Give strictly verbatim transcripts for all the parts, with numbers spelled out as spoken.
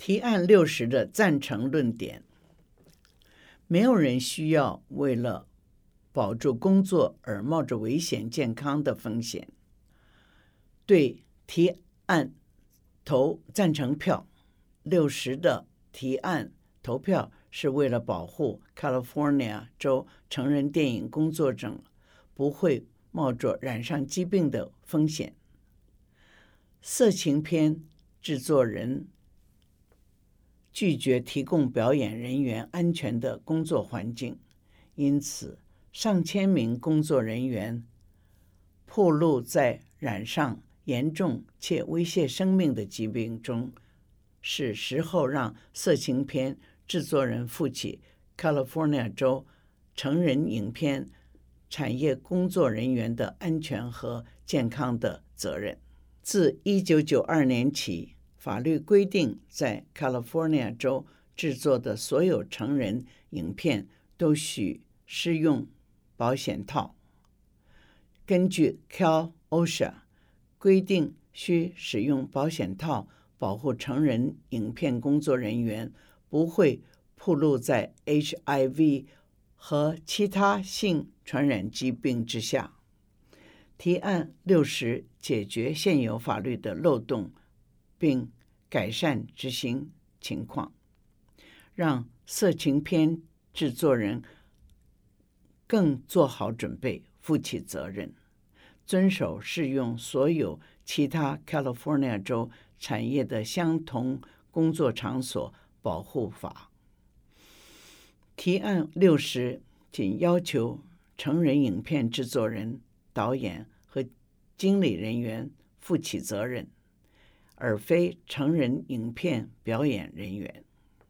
提案六十的赞成论点：没有人需要为了保住工作而冒着危险健康的风险。对提案投赞成票。六十的提案投票是为了保护 California 州成人电影工作者不会冒着染上疾病的风险。色情片制作人拒绝提供表演人员安全的工作环境，因此上千名工作人员暴露在染上严重且威胁生命的疾病中，是时候让色情片制作人负起 California 州成人影片产业工作人员的安全和健康的责任。自一九九二年起，法律规定在 California 州制作的所有成人影片都需适用保险套。根据 Cal OSHA 规定，需使用保险套保护成人影片工作人员不会暴露在 H I V 和其他性传染疾病之下。提案六十解决现有法律的漏洞，并改善执行情况，让色情片制作人更做好准备，负起责任，遵守适用所有其他 California 州产业的相同工作场所保护法。提案六十仅要求成人影片制作人、导演和经理人员负起责任，而非成人影片表演人员。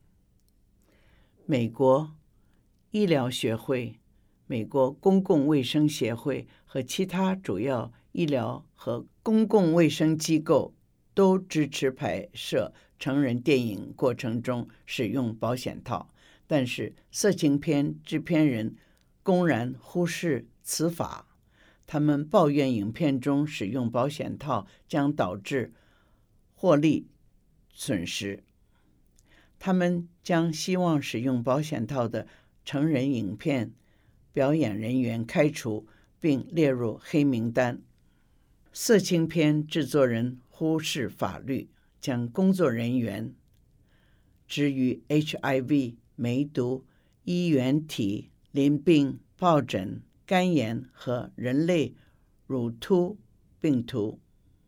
美国医疗学会、美国公共卫生协会和其他主要医疗和公共卫生机构都支持拍摄成人电影过程中使用保险套，但是色情片制片人公然忽视此法。他们抱怨影片中使用保险套将导致获利损失。他们将希望使用保险套的成人影片表演人员开除并列入黑名单。色情片制作人忽视法律，将工作人员置于 H I V、梅毒、衣原体淋病、疱疹、肝炎和人类乳突病毒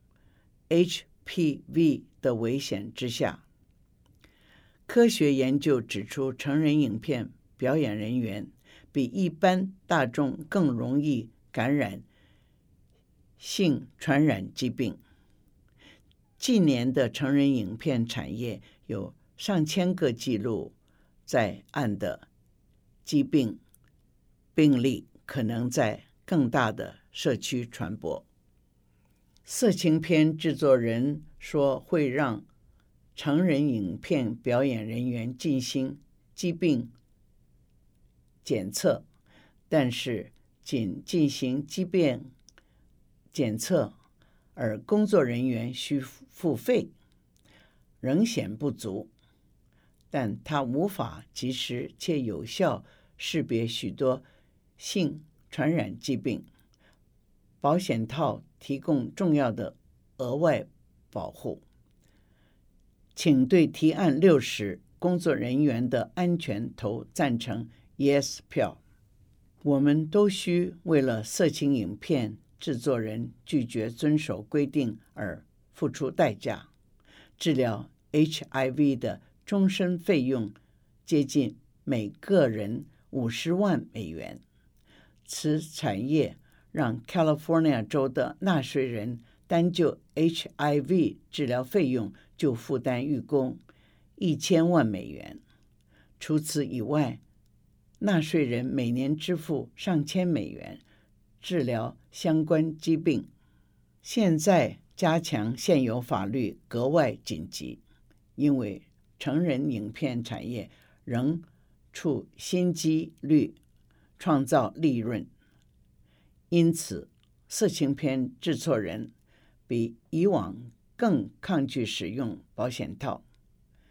H P V 的危险之下。科学研究指出，成人影片表演人员比一般大众更容易感染性传染疾病。近年的成人影片产业有上千个记录在案的疾病病例，可能在更大的社区传播。色情片制作人说会让成人影片表演人员进行疾病检测，但是仅进行疾病检测，而工作人员需付费，仍显不足。但它无法及时且有效识别许多性传染疾病。保险套提供重要的额外保护。请对提案六十工作人员的安全投赞成 Yes 票。我们都需为了色情影片制作人拒绝遵守规定而付出代价。治疗 H I V 的终身费用接近每个人五十万美元。此产业让 California 州的纳税人单就 H I V 治疗费用就负担预估一千万美元。除此以外，纳税人每年支付上千美元治疗相关疾病。现在加强现有法律格外紧急，因为成人影片产业仍处新机率，创造利润。因此，色情片制作人比以往更抗拒使用保险套。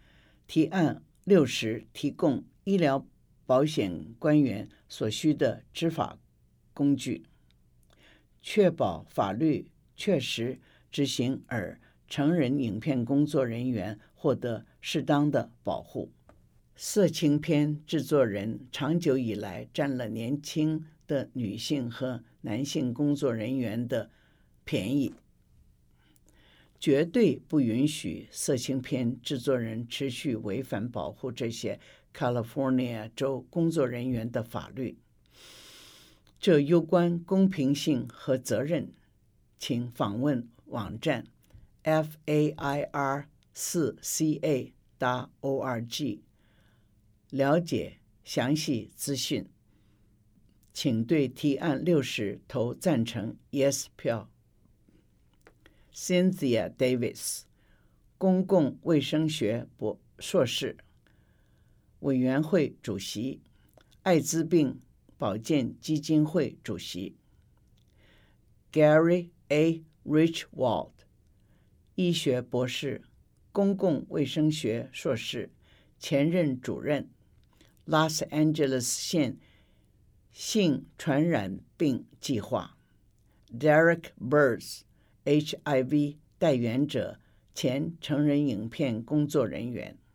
提案六十提供医疗保险官员所需的执法工具，确保法律确实执行，而成人影片工作人员获得适当的保护。色情片制作人长久以来占了年轻的女性和男性工作人员的便宜，绝对不允许色情片制作人持续违反保护这些 California 州工作人员的法律。这攸关公平性和责任，请访问网站 f a i r 四 c a 点 o r g 了解详细资讯。请对提案六十投赞成 Yes 票。Cynthia Davis， 公共卫生学博硕士，委员会主席，艾滋病保健基金会主席。Gary A. Richwald， 医学博士，公共卫生学硕士，前任主任， Los Angeles 县性传染病计划。Derek Burrs， H I V 带源者，前成人影片工作人员。